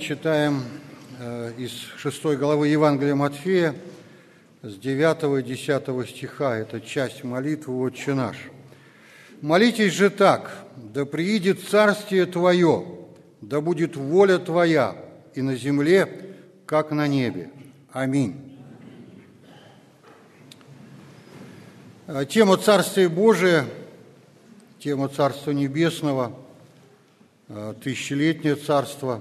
читаем из 6 главы Евангелия Матфея, с 9 и 10 стиха. Это часть молитвы «Отче наш». «Молитесь же так: да приидет царствие Твое, да будет воля Твоя и на земле, как на небе. Аминь». Тема Царствия Божия, тема Царства Небесного, тысячелетнее Царство,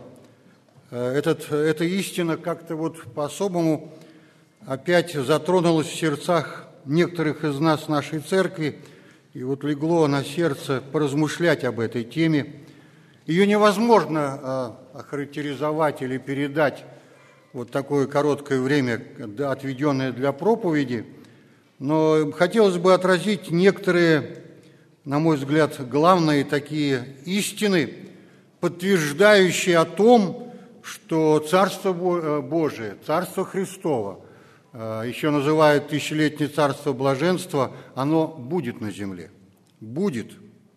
эта истина как-то по-особому опять затронулась в сердцах некоторых из нас в нашей церкви, и легло на сердце поразмышлять об этой теме. Ее невозможно охарактеризовать или передать такое короткое время, отведенное для проповеди, но хотелось бы отразить некоторые, на мой взгляд, главные такие истины, подтверждающие о том, что Царство Божие, Царство Христово, еще называют тысячелетнее Царство Блаженства, оно будет на земле. Будет.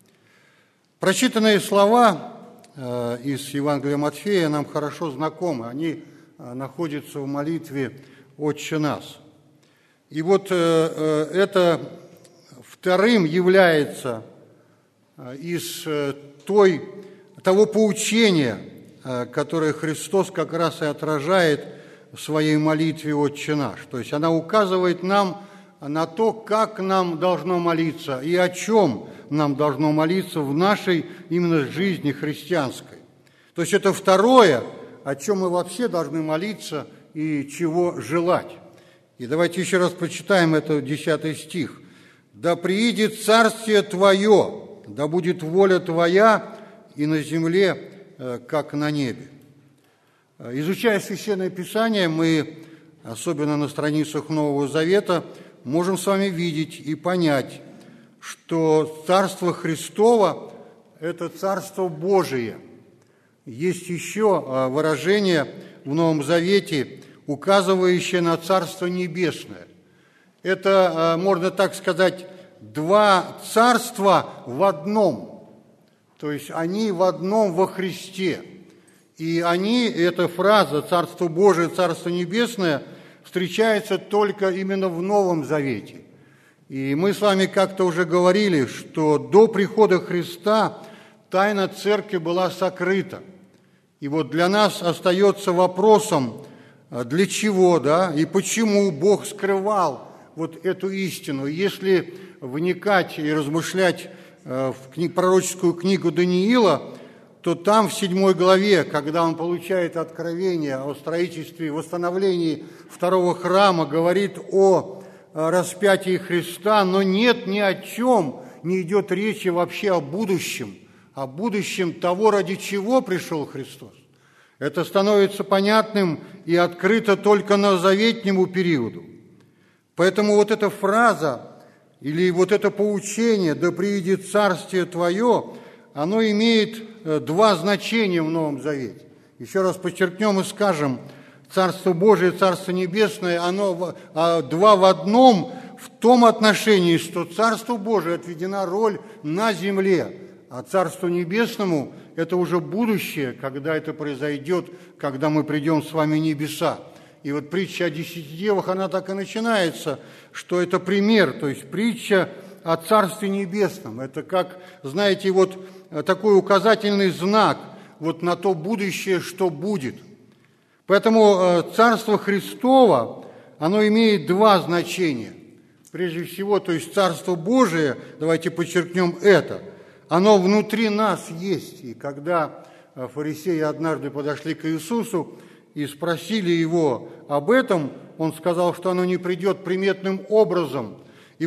Прочитанные слова из Евангелия Матфея нам хорошо знакомы. Они находятся в молитве «Отче наш». И это вторым является из того поучения, которое Христос как раз и отражает в своей молитве «Отче наш». То есть она указывает нам на то, как нам должно молиться и о чем нам должно молиться в нашей именно жизни христианской. То есть это второе, о чем мы вообще должны молиться и чего желать. И давайте еще раз прочитаем это 10 стих. «Да приидет царствие Твое, да будет воля Твоя и на земле, как на небе». Изучая Священное Писание, мы, особенно на страницах Нового Завета, можем с вами видеть и понять, что Царство Христово – это Царство Божие. Есть еще выражение в Новом Завете, указывающее на Царство Небесное. Это, можно так сказать, два царства в одном. То есть они в одном во Христе. И эта фраза «Царство Божие, Царство Небесное» встречается только именно в Новом Завете. И мы с вами как-то уже говорили, что до прихода Христа тайна Церкви была сокрыта. И для нас остается вопросом, для чего, и почему Бог скрывал эту истину. Если вникать и размышлять в пророческую книгу Даниила, то там в 7 главе, когда он получает откровение о строительстве и восстановлении второго храма, говорит о распятии Христа, но нет ни о чем не идет речи вообще о будущем того, ради чего пришел Христос. Это становится понятным и открыто только новозаветнему периоду. Поэтому эта фраза или это поучение «Да приидет царствие Твое», оно имеет два значения в Новом Завете. Еще раз подчеркнем и скажем, Царство Божие, Царство Небесное, оно два в одном в том отношении, что Царству Божие отведена роль на земле, а Царству Небесному – это уже будущее, когда это произойдет, когда мы придем с вами в небеса. И притча о 10 девах, она так и начинается, что это пример, то есть притча о Царстве Небесном. Это как, знаете, такой указательный знак на то будущее, что будет. Поэтому Царство Христово, оно имеет два значения. Прежде всего, то есть Царство Божие, давайте подчеркнем это, оно внутри нас есть. И когда фарисеи однажды подошли к Иисусу и спросили Его об этом, Он сказал, что оно не придет приметным образом. И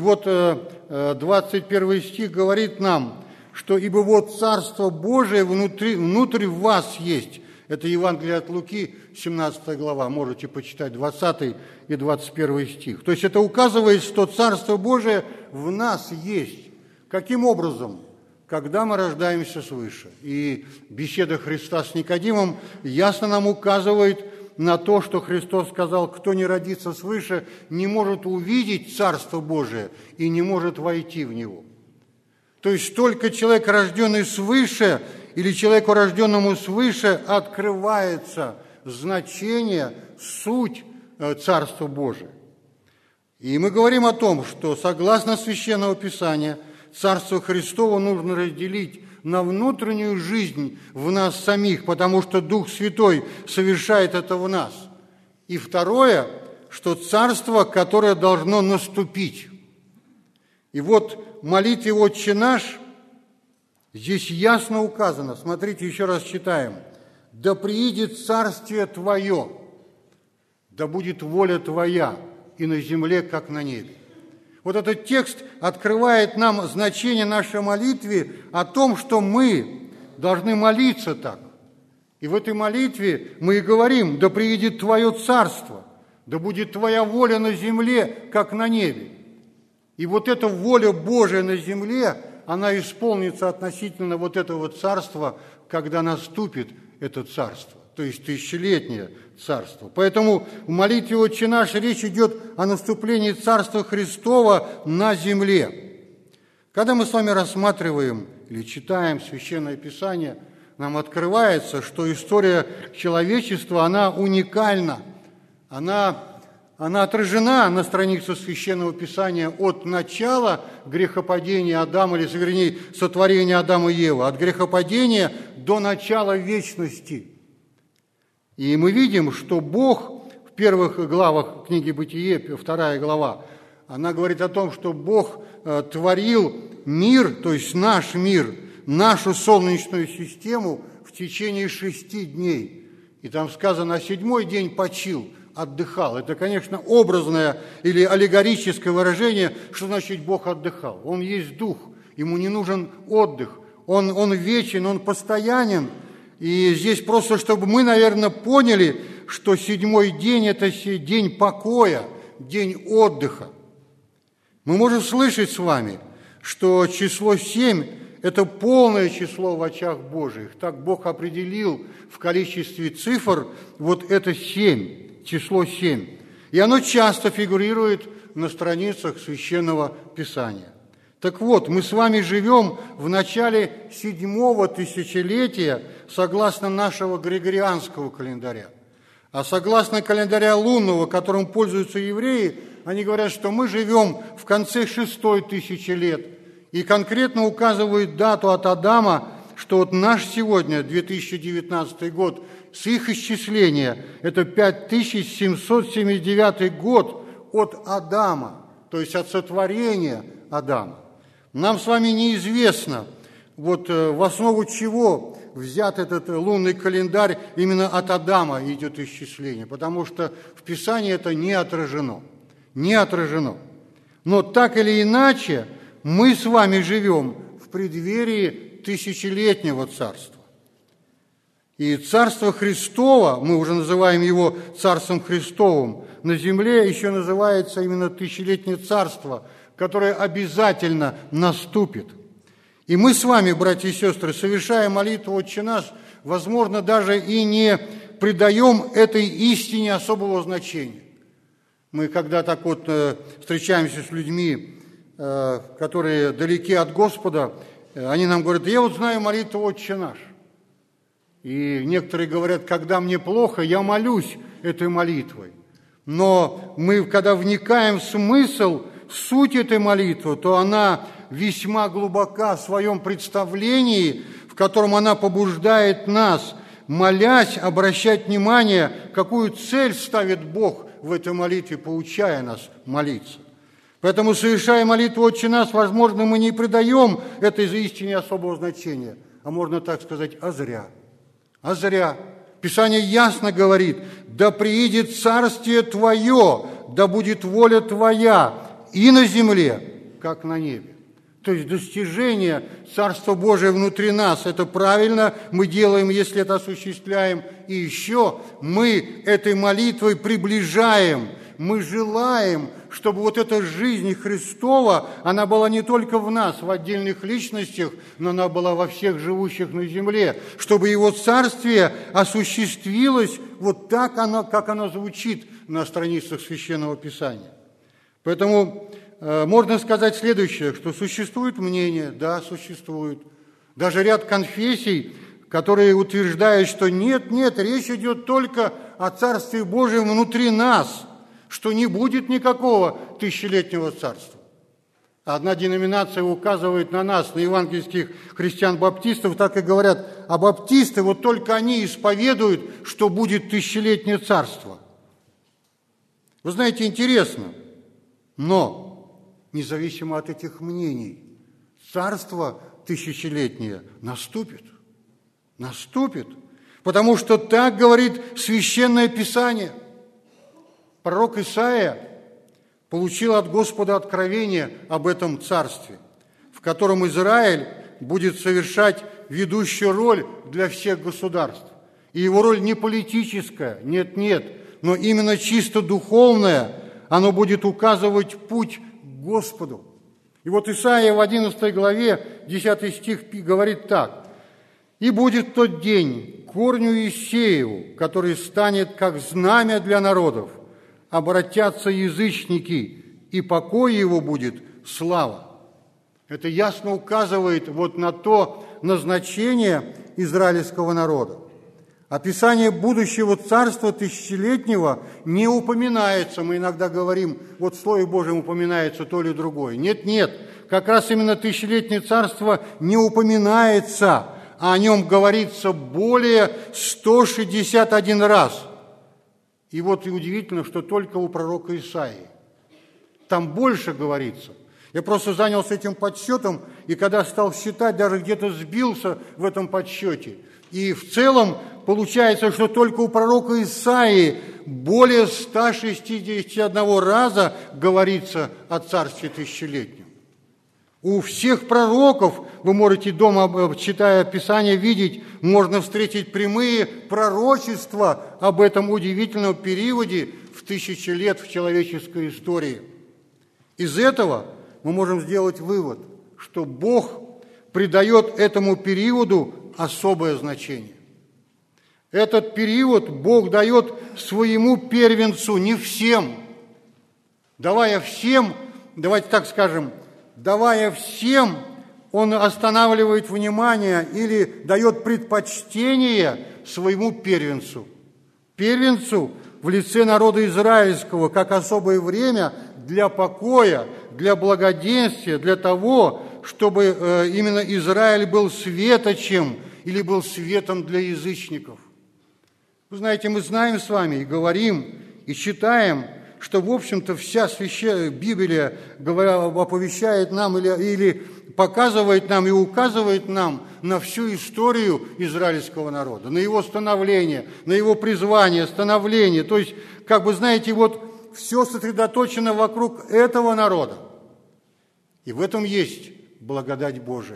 21 стих говорит нам, что «Ибо Царство Божие внутрь вас есть». Это Евангелие от Луки, 17 глава, можете почитать 20 и 21 стих. То есть это указывает, что Царство Божие в нас есть. Каким образом? Когда мы рождаемся свыше. И беседа Христа с Никодимом ясно нам указывает на то, что Христос сказал, кто не родится свыше, не может увидеть Царство Божие и не может войти в него. То есть только человек, рожденный свыше, или человеку, рожденному свыше, открывается значение, суть Царства Божия. И мы говорим о том, что согласно Священному Писанию, Царство Христово нужно разделить на внутреннюю жизнь в нас самих, потому что Дух Святой совершает это в нас. И второе, что Царство, которое должно наступить. И вот в молитве «Отче наш» здесь ясно указано, смотрите, еще раз читаем: «Да приидет Царствие Твое, да будет воля Твоя и на земле, как на небе». Вот этот текст открывает нам значение нашей молитвы о том, что мы должны молиться так. И в этой молитве мы и говорим: «Да приидет Твое Царство, да будет Твоя воля на земле, как на небе». И вот эта воля Божия на земле, она исполнится относительно вот этого царства, когда наступит это царство, то есть тысячелетнее царство. Поэтому в молитве «Отче наш» речь идет о наступлении Царства Христова на земле. Когда мы с вами рассматриваем или читаем Священное Писание, нам открывается, что история человечества, она уникальна, она отражена на страницах Священного Писания от начала грехопадения Адама, или, вернее, сотворения Адама и Евы, от грехопадения до начала вечности. И мы видим, что Бог в первых главах книги «Бытие», 2 глава, она говорит о том, что Бог творил мир, то есть наш мир, нашу Солнечную систему в течение 6 дней. И там сказано: «А 7-й день почил», отдыхал. Это, конечно, образное или аллегорическое выражение, что значит Бог отдыхал. Он есть Дух, ему не нужен отдых, он вечен, он постоянен. И здесь просто, чтобы мы, наверное, поняли, что 7-й день – это день покоя, день отдыха. Мы можем слышать с вами, что число 7 – это полное число в очах Божьих. Так Бог определил в количестве цифр вот это 7. Число 7. И оно часто фигурирует на страницах Священного Писания. Так вот, мы с вами живем в начале 7-го тысячелетия согласно нашего григорианского календаря. А согласно календаря лунного, которым пользуются евреи, они говорят, что мы живем в конце 6-й тысячи лет. И конкретно указывают дату от Адама, что вот наш сегодня, 2019 год, с их исчисления, это 5779 год от Адама, то есть от сотворения Адама. Нам с вами неизвестно, вот в основу чего взят этот лунный календарь, именно от Адама идет исчисление, потому что в Писании это не отражено. Не отражено. Но так или иначе, мы с вами живем в преддверии тысячелетнего царства. И Царство Христово, мы уже называем его Царством Христовым, на земле еще называется именно тысячелетнее царство, которое обязательно наступит. И мы с вами, братья и сестры, совершая молитву «Отче наш», возможно, даже и не придаем этой истине особого значения. Мы когда так вот встречаемся с людьми, которые далеки от Господа, они нам говорят: я вот знаю молитву «Отче наш». И некоторые говорят: когда мне плохо, я молюсь этой молитвой. Но мы, когда вникаем в смысл, в суть этой молитвы, то она весьма глубока в своем представлении, в котором она побуждает нас, молясь, обращать внимание, какую цель ставит Бог в этой молитве, поучая нас молиться. Поэтому, совершая молитву «Отче наш», возможно, мы не придаем этой истине особого значения, а можно так сказать, а зря. А зря. Писание ясно говорит: «Да приидет Царствие Твое, да будет воля Твоя и на земле, как на небе». То есть достижение Царства Божия внутри нас – это правильно, мы делаем, если это осуществляем. И еще мы этой молитвой приближаем, мы желаем, чтобы вот эта жизнь Христова, она была не только в нас, в отдельных личностях, но она была во всех живущих на земле, чтобы Его Царствие осуществилось вот так, как оно звучит на страницах Священного Писания. Поэтому можно сказать следующее, что существует мнение, да, существует. Даже ряд конфессий которые утверждают, что нет, речь идет только о Царстве Божьем внутри нас, что не будет никакого тысячелетнего царства. Одна деноминация указывает на нас, на евангельских христиан-баптистов, так и говорят, а баптисты, вот только они исповедуют, что будет тысячелетнее царство. Вы знаете, интересно, но независимо от этих мнений, царство тысячелетнее наступит. Наступит, потому что так говорит Священное Писание. Пророк Исаия получил от Господа откровение об этом царстве, в котором Израиль будет совершать ведущую роль для всех государств. И его роль не политическая, нет, но именно чисто духовная, оно будет указывать путь к Господу. И вот Исаия в 11 главе, 10 стих говорит так: «И будет в тот день корню Иисееву, который станет как знамя для народов, обратятся язычники, и покой его будет слава». Это ясно указывает вот на то назначение израильского народа. Описание будущего царства тысячелетнего не упоминается. Мы иногда говорим, вот в Слове Божьем упоминается то или другое. Нет, как раз именно тысячелетнее царство не упоминается, а о нем говорится более 161 раз. И вот и удивительно, что только у пророка Исаии. Там больше говорится. Я просто занялся этим подсчетом, и когда стал считать, даже где-то сбился в этом подсчете. И в целом получается, что только у пророка Исаии более 161 раза говорится о царстве тысячелетнем. У всех пророков, вы можете дома, читая Писание, видеть, можно встретить прямые пророчества об этом удивительном периоде в 1000 лет в человеческой истории. Из этого мы можем сделать вывод, что Бог придает этому периоду особое значение. Этот период Бог дает своему первенцу, не всем. Давая всем, давайте так скажем, давая всем, Он останавливает внимание или дает предпочтение своему первенцу. Первенцу в лице народа израильского, как особое время для покоя, для благоденствия, для того, чтобы именно Израиль был светочем или был светом для язычников. Вы знаете, мы знаем с вами и говорим, и читаем, что, в общем-то, вся священная Библия оповещает нам или показывает нам и указывает нам на всю историю израильского народа, на его становление, на его призвание, становление. То есть, как бы, знаете, вот все сосредоточено вокруг этого народа. И в этом есть благодать Божия.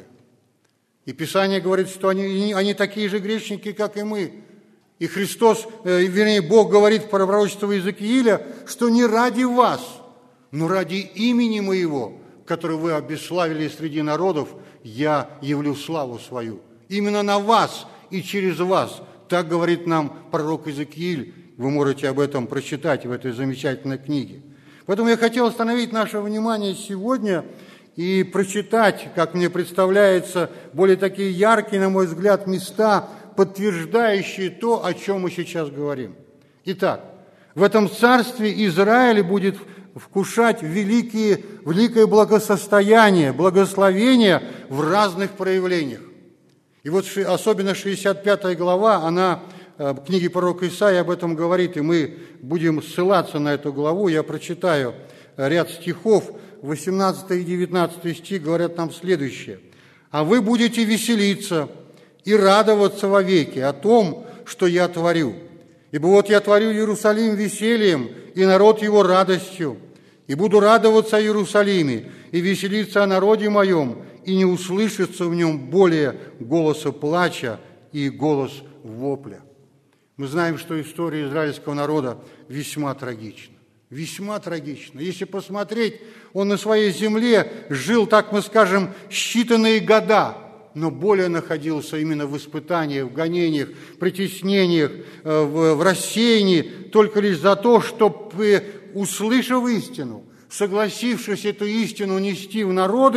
И Писание говорит, что они такие же грешники, как и мы. И Христос, вернее, Бог говорит в пророчестве Иезекииля, что не ради вас, но ради имени Моего, которое вы обесславили среди народов, я явлю славу свою. Именно на вас и через вас. Так говорит нам пророк Иезекииль. Вы можете об этом прочитать в этой замечательной книге. Поэтому я хотел остановить наше внимание сегодня и прочитать, как мне представляется, более такие яркие, на мой взгляд, места, подтверждающие то, о чем мы сейчас говорим. Итак, в этом царстве Израиль будет вкушать великое благосостояние, благословение в разных проявлениях. И вот особенно 65 глава, она в книге пророка Исаии об этом говорит, и мы будем ссылаться на эту главу. Я прочитаю ряд стихов, 18 и 19 стих говорят нам следующее. «А вы будете веселиться и радоваться вовеки о том, что я творю. Ибо вот я творю Иерусалим весельем, и народ его радостью. И буду радоваться о Иерусалиме, и веселиться о народе моем, и не услышится в нем более голоса плача и голос вопля». Мы знаем, что история израильского народа весьма трагична. Весьма трагично. Если посмотреть, он на своей земле жил, так мы скажем, считанные года, но более находился именно в испытаниях, в гонениях, притеснениях, в рассеянии, только лишь за то, чтобы, услышав истину, согласившись эту истину нести в народы,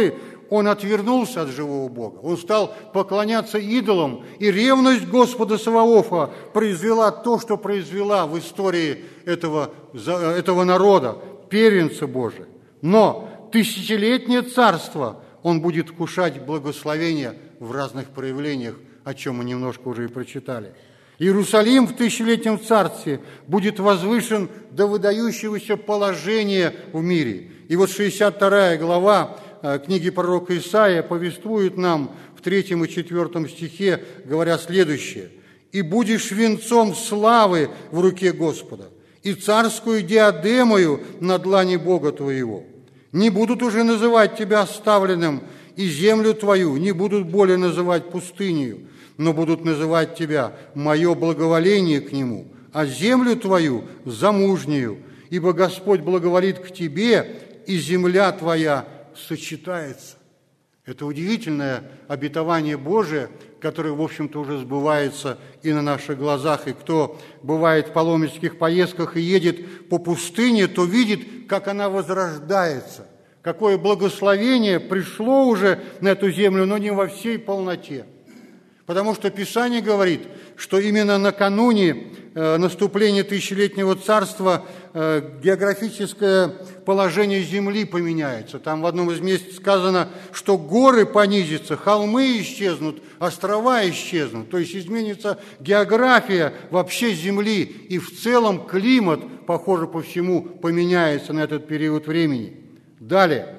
он отвернулся от живого Бога, он стал поклоняться идолам, и ревность Господа Саваофа произвела то, что произвела в истории этого народа, первенца Божия. Но тысячелетнее царство он будет вкушать благословения в разных проявлениях, о чем мы немножко уже и прочитали. Иерусалим в тысячелетнем царстве будет возвышен до выдающегося положения в мире. И вот 62 глава книги пророка Исаия повествует нам в 3 и 4 стихе, говоря следующее: «И будешь венцом славы в руке Господа, и царскую диадемою на длани Бога твоего. Не будут уже называть тебя оставленным, и землю твою не будут более называть пустынею, но будут называть тебя мое благоволение к нему, а землю твою замужнюю, ибо Господь благоволит к тебе, и земля твоя сочетается». Это удивительное обетование Божие, которое, в общем-то, уже сбывается и на наших глазах. И кто бывает в паломнических поездках и едет по пустыне, то видит, как она возрождается, какое благословение пришло уже на эту землю, но не во всей полноте. Потому что Писание говорит, что именно накануне наступления тысячелетнего царства географическое положение земли поменяется. Там в одном из мест сказано, что горы понизятся, холмы исчезнут, острова исчезнут. То есть изменится география вообще земли, и в целом климат, похоже по всему, поменяется на этот период времени. Далее,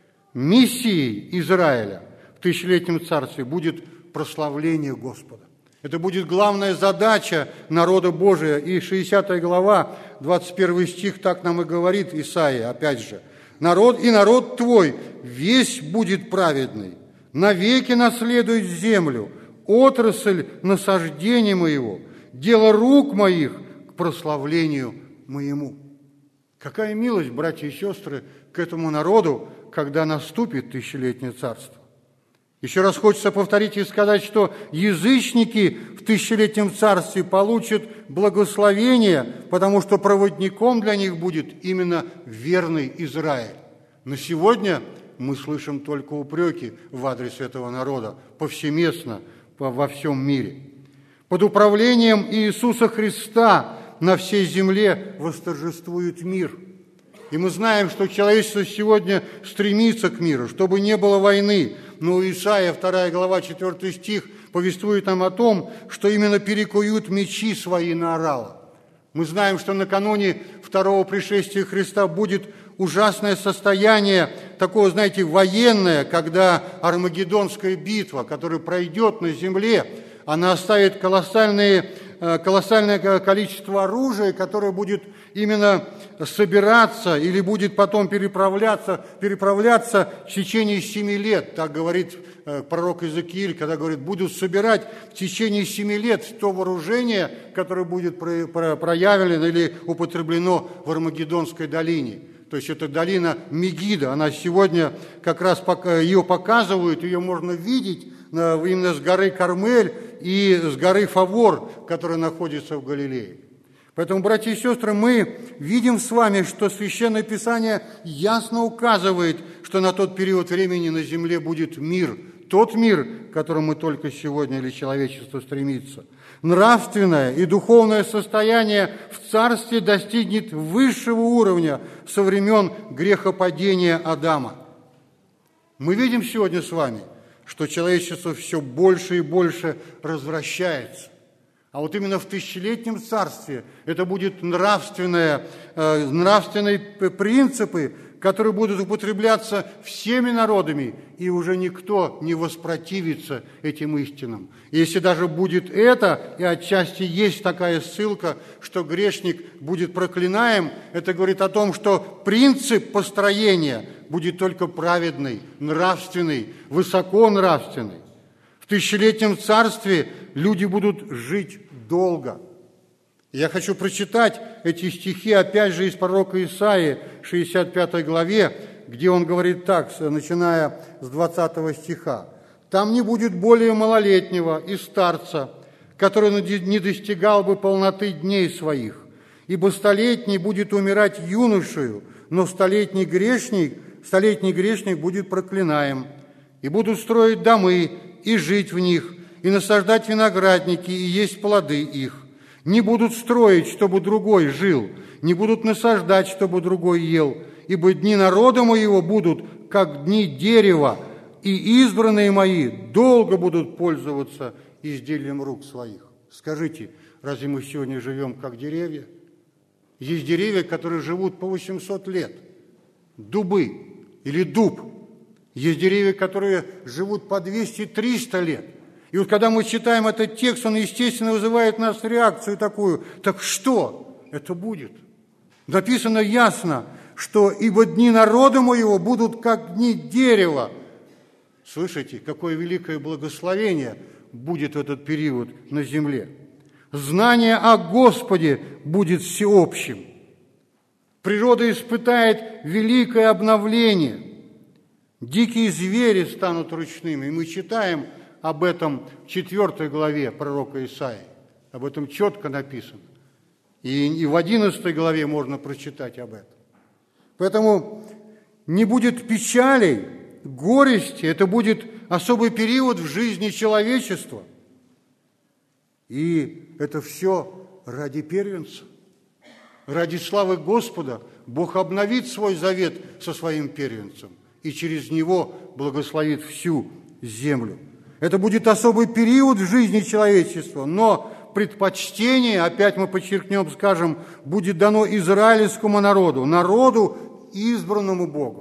миссией Израиля в тысячелетнем царстве будет прославление Господа. Это будет главная задача народа Божия. И 60 глава, 21 стих, так нам и говорит Исаия, опять же. «Народ твой весь будет праведный, навеки наследует землю, отрасль насаждения моего, дело рук моих к прославлению моему». Какая милость, братья и сестры, к этому народу, когда наступит тысячелетнее царство. Еще раз хочется повторить и сказать, что язычники в тысячелетнем царстве получат благословение, потому что проводником для них будет именно верный Израиль. Но сегодня мы слышим только упреки в адрес этого народа повсеместно во всем мире. Под управлением Иисуса Христа на всей земле восторжествует мир. И мы знаем, что человечество сегодня стремится к миру, чтобы не было войны. Но Исаия, 2 глава, 4 стих, повествует нам о том, что именно перекуют мечи свои на орала. Мы знаем, что накануне второго пришествия Христа будет ужасное состояние, такое, знаете, военное, когда Армагеддонская битва, которая пройдет на земле, она оставит колоссальное количество оружия, которое будет именно собираться или будет потом переправляться в течение 7 лет. Так говорит пророк Иезекииль, когда говорит, будут собирать в течение 7 лет то вооружение, которое будет проявлено или употреблено в Армагеддонской долине. То есть это долина Мегидо, она сегодня как раз ее показывают, ее можно видеть именно с горы Кармель и с горы Фавор, которая находится в Галилее. Поэтому, братья и сестры, мы видим с вами, что Священное Писание ясно указывает, что на тот период времени на земле будет мир, тот мир, к которому только сегодня или человечество стремится. Нравственное и духовное состояние в царстве достигнет высшего уровня со времен грехопадения Адама. Мы видим сегодня с вами, что человечество все больше и больше развращается. А вот именно в тысячелетнем царстве это будут нравственные принципы, которые будут употребляться всеми народами, и уже никто не воспротивится этим истинам. И если даже будет это, и отчасти есть такая ссылка, что грешник будет проклинаем, это говорит о том, что принцип построения будет только праведный, нравственный, высоконравственный. В тысячелетнем царстве люди будут жить долго. Я хочу прочитать эти стихи, опять же, из пророка Исаии, 65 главе, где он говорит так, начиная с 20 стиха. «Там не будет более малолетнего и старца, который не достигал бы полноты дней своих, ибо столетний будет умирать юношею, но столетний грешник будет проклинаем. и будут строить домы, и жить в них, и насаждать виноградники, и есть плоды их. Не будут строить, чтобы другой жил, не будут насаждать, чтобы другой ел, ибо дни народа моего будут, как дни дерева, и избранные мои долго будут пользоваться изделием рук своих». Скажите, разве мы сегодня живем как деревья? Есть деревья, которые живут по 800 лет. Дубы или дуб. Есть деревья, которые живут по 200-300 лет. И вот когда мы читаем этот текст, он, естественно, вызывает в нас реакцию такую: так что это будет? Написано ясно, что «ибо дни народа моего будут, как дни дерева». Слышите, какое великое благословение будет в этот период на земле. Знание о Господе будет всеобщим. Природа испытает великое обновление. Дикие звери станут ручными. И мы читаем об этом в 4 главе пророка Исаии. Об этом четко написано. И в 11 главе можно прочитать об этом. Поэтому не будет печалей, горести. Это будет особый период в жизни человечества. И это все ради первенца. Ради славы Господа Бог обновит свой завет со своим первенцем и через него благословит всю землю. Это будет особый период в жизни человечества, но предпочтение, опять мы подчеркнем, скажем, будет дано израильскому народу, народу, избранному Богом.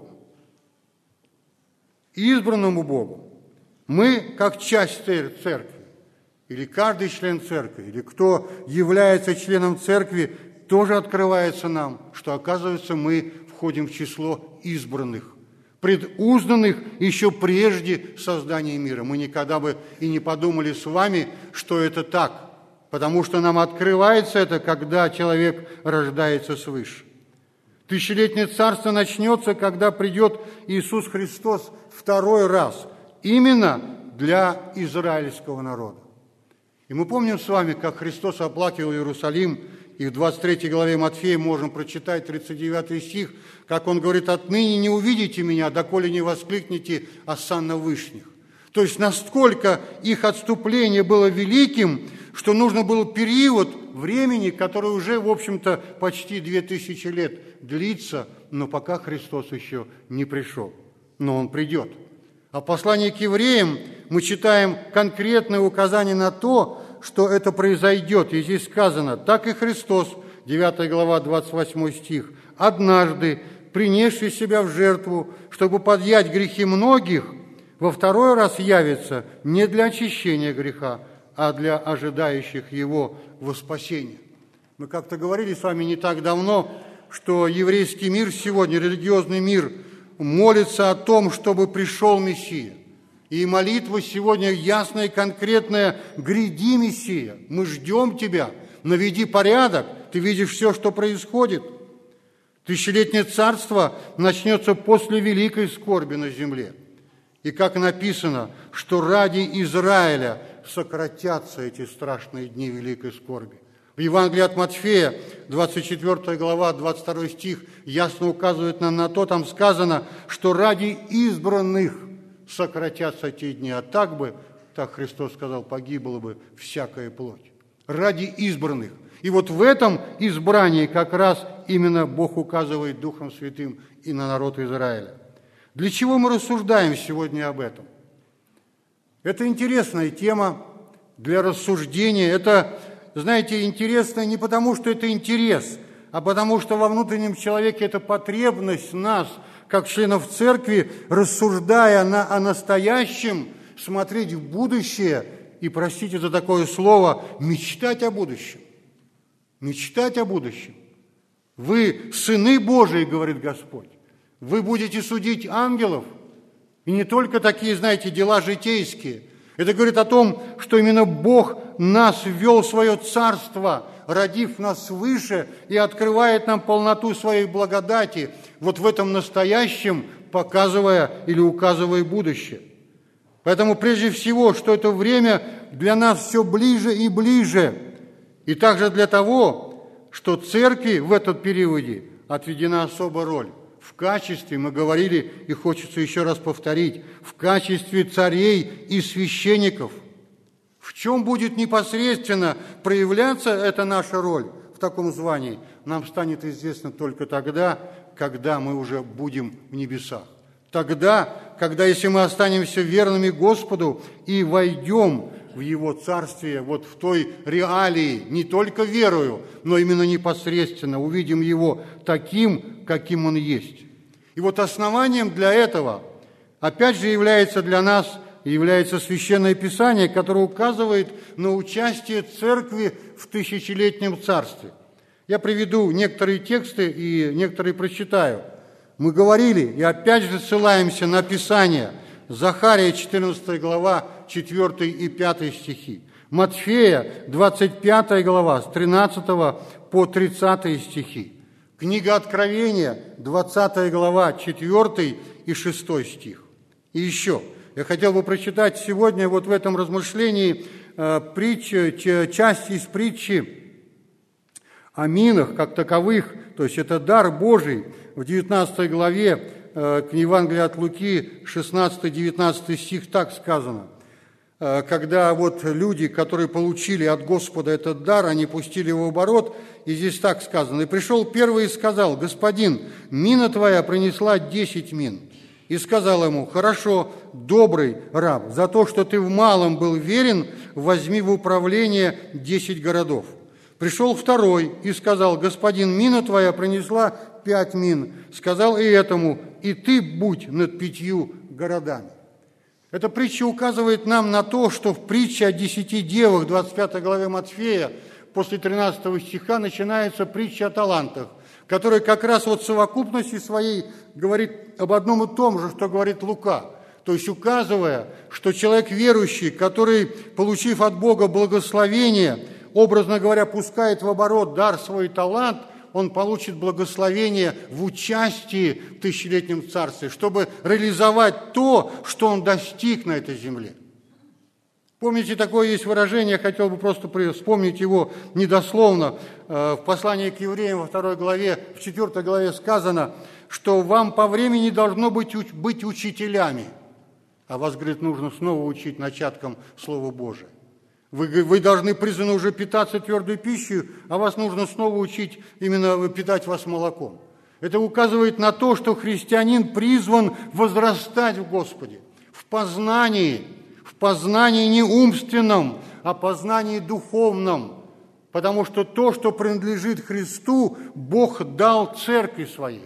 Избранному Богу. Мы, как часть церкви, или каждый член церкви, или кто является членом церкви, тоже открывается нам, что, оказывается, мы входим в число избранных, предузнанных еще прежде создания мира. Мы никогда бы и не подумали с вами, что это так, потому что нам открывается это, когда человек рождается свыше. Тысячелетнее царство начнется, когда придет Иисус Христос второй раз, именно для израильского народа. И мы помним с вами, как Христос оплакивал Иерусалим, и в 23 главе Матфея можем прочитать 39 стих, как он говорит: «Отныне не увидите меня, доколе не воскликнете осанна вышних». То есть насколько их отступление было великим, что нужно был период времени, который уже, в общем-то, почти 2000 лет длится, но пока Христос еще не пришел. Но Он придет. А в послании к евреям мы читаем конкретное указание на то, что это произойдет. И здесь сказано: «Так и Христос», 9 глава, 28 стих, «однажды, принесший себя в жертву, чтобы подъять грехи многих, во второй раз явится не для очищения греха, а для ожидающих его во спасение». Мы как-то говорили с вами не так давно, что еврейский мир сегодня, религиозный мир, молится о том, чтобы пришел Мессия. И молитва сегодня ясная и конкретная: «Гряди, Мессия, мы ждем Тебя, наведи порядок, Ты видишь все, что происходит». Тысячелетнее царство начнется после великой скорби на земле. И как написано, что ради Израиля сократятся эти страшные дни великой скорби. В Евангелии от Матфея, 24 глава, 22 стих, ясно указывает нам на то, там сказано, что ради избранных сократятся те дни, а так Христос сказал, погибла бы всякая плоть. Ради избранных. И вот в этом избрании как раз именно Бог указывает Духом Святым и на народ Израиля. Для чего мы рассуждаем сегодня об этом? Это интересная тема для рассуждения. Это, знаете, интересно не потому, что это интерес, а потому что во внутреннем человеке это потребность нас, как членов церкви, рассуждая о настоящем, смотреть в будущее и, простите за такое слово, мечтать о будущем. Мечтать о будущем. Вы сыны Божии, говорит Господь. Вы будете судить ангелов. И не только такие, знаете, дела житейские. Это говорит о том, что именно Бог нас ввел в свое царство, родив нас свыше и открывает нам полноту своей благодати, вот в этом настоящем, показывая или указывая будущее. Поэтому прежде всего, что это время для нас все ближе и ближе. И также для того, что церкви в этом периоде отведена особая роль в в качестве, мы говорили, и хочется еще раз повторить, в качестве царей и священников. В чем будет непосредственно проявляться эта наша роль в таком звании, нам станет известно только тогда, когда мы уже будем в небесах. Тогда, когда, если мы останемся верными Господу и войдем в Его Царствие, вот в той реалии, не только верою, но именно непосредственно увидим Его таким, каким Он есть. И вот основанием для этого, опять же, является для нас Священное Писание, которое указывает на участие Церкви в тысячелетнем Царстве. Я приведу некоторые тексты и некоторые прочитаю. Мы говорили, и опять же ссылаемся на Писание. Захария, 14 глава, 4 и 5 стихи. Матфея, 25 глава, с 13 по 30 стихи. Книга Откровения, 20 глава, 4 и 6 стих. И еще, я хотел бы прочитать сегодня вот в этом размышлении часть из притчи о минах как таковых, то есть это дар Божий, в 19 главе Евангелия от Луки, 16-19 стих, так сказано. Когда вот люди, которые получили от Господа этот дар, они пустили его в оборот, и здесь так сказано: «И пришел первый и сказал: Господин, мина твоя принесла 10 мин. И сказал ему: хорошо, добрый раб, за то, что ты в малом был верен, возьми в управление 10 городов. Пришел второй и сказал: Господин, мина твоя принесла 5 мин. Сказал и этому: и ты будь над 5 городами». Эта притча указывает нам на то, что в притче о 10 девах, 25 главе Матфея, после 13 стиха начинается притча о талантах, которая как раз вот в совокупности своей говорит об одном и том же, что говорит Лука. То есть указывая, что человек верующий, который, получив от Бога благословение, образно говоря, пускает в оборот дар свой талант, он получит благословение в участии в тысячелетнем царстве, чтобы реализовать то, что он достиг на этой земле. Помните, такое есть выражение, я хотел бы просто вспомнить его недословно. В послании к евреям во 2 главе, в 4 главе сказано, что вам по времени должно быть учителями, а вас, говорит, нужно снова учить начаткам Слова Божия. Вы должны призваны уже питаться твердой пищей, а вас нужно снова учить именно питать вас молоком. Это указывает на то, что христианин призван возрастать в Господе, в познании не умственном, а познании духовном, потому что то, что принадлежит Христу, Бог дал церкви своей.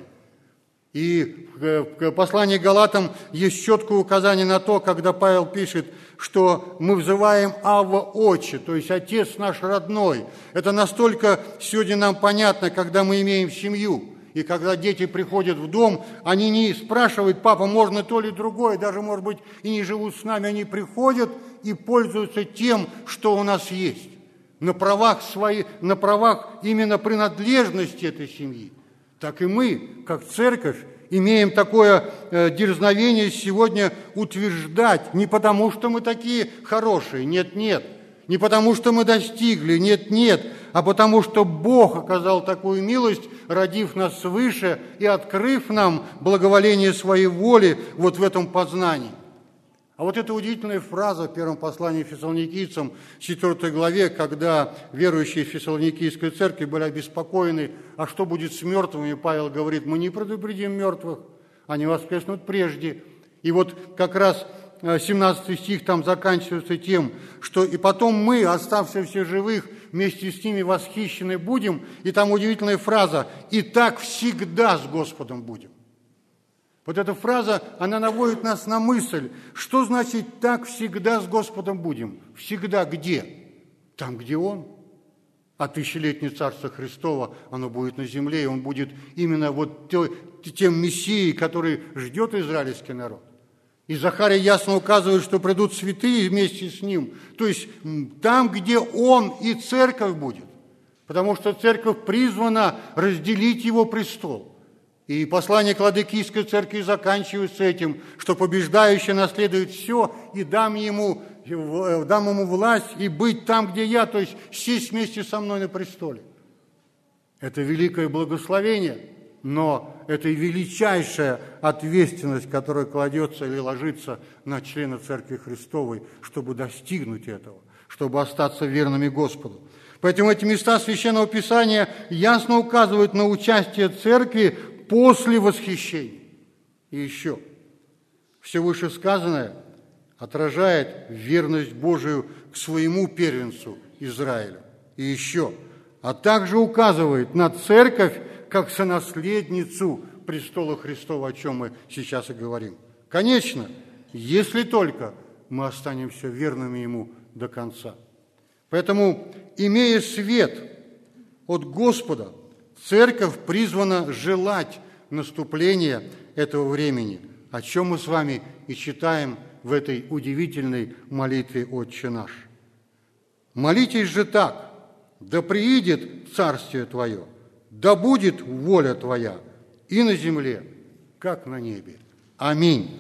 И в послании к Галатам есть четкое указание на то, когда Павел пишет, что мы взываем Авва Отче, то есть Отец наш родной. Это настолько сегодня нам понятно, когда мы имеем семью. И когда дети приходят в дом, они не спрашивают: папа, можно то или другое, даже, может быть, и не живут с нами, они приходят и пользуются тем, что у нас есть, на правах именно принадлежности этой семьи. Так и мы, как церковь, имеем такое дерзновение сегодня утверждать, не потому, что мы такие хорошие, нет, не потому, что мы достигли, нет, а потому, что Бог оказал такую милость, родив нас свыше и открыв нам благоволение своей воли вот в этом познании. А вот эта удивительная фраза в первом послании Фессалоникийцам, 4 главе, когда верующие в Фессалоникийской церкви были обеспокоены, а что будет с мертвыми, Павел говорит: мы не предупредим мертвых, они воскреснут прежде. И вот как раз 17 стих там заканчивается тем, что и потом мы, оставшиеся живых, вместе с ними восхищены будем, и там удивительная фраза: и так всегда с Господом будем. Вот эта фраза, она наводит нас на мысль, что значит «так всегда с Господом будем». Всегда где? Там, где Он. А тысячелетнее Царство Христово, оно будет на земле, и Он будет именно вот тем Мессией, который ждет израильский народ. И Захария ясно указывает, что придут святые вместе с Ним. То есть там, где Он и церковь будет. Потому что церковь призвана разделить Его престол. И послание к Ладикийской церкви заканчивается этим, что побеждающий наследует все, и дам ему власть и быть там, где я, то есть сесть вместе со мной на престоле. Это великое благословение, но это и величайшая ответственность, которая кладется или ложится на члена Церкви Христовой, чтобы достигнуть этого, чтобы остаться верными Господу. Поэтому эти места Священного Писания ясно указывают на участие Церкви после восхищения. И еще, все вышесказанное отражает верность Божию к своему первенцу Израилю. И еще, а также указывает на Церковь как сонаследницу престола Христова, о чем мы сейчас и говорим. Конечно, если только мы останемся верными Ему до конца. Поэтому, имея свет от Господа, Церковь призвана желать наступления этого времени, о чем мы с вами и читаем в этой удивительной молитве «Отче наш». Молитесь же так: «Да приидет Царствие Твое, да будет воля Твоя и на земле, как на небе. Аминь».